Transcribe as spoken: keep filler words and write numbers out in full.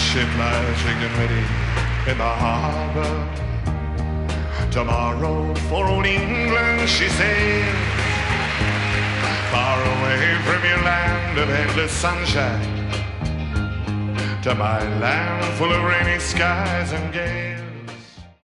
ship lies rigged and ready in the harbor. Tomorrow for old England she sails, far away from your land of endless sunshine, to my land full of rainy skies and gales.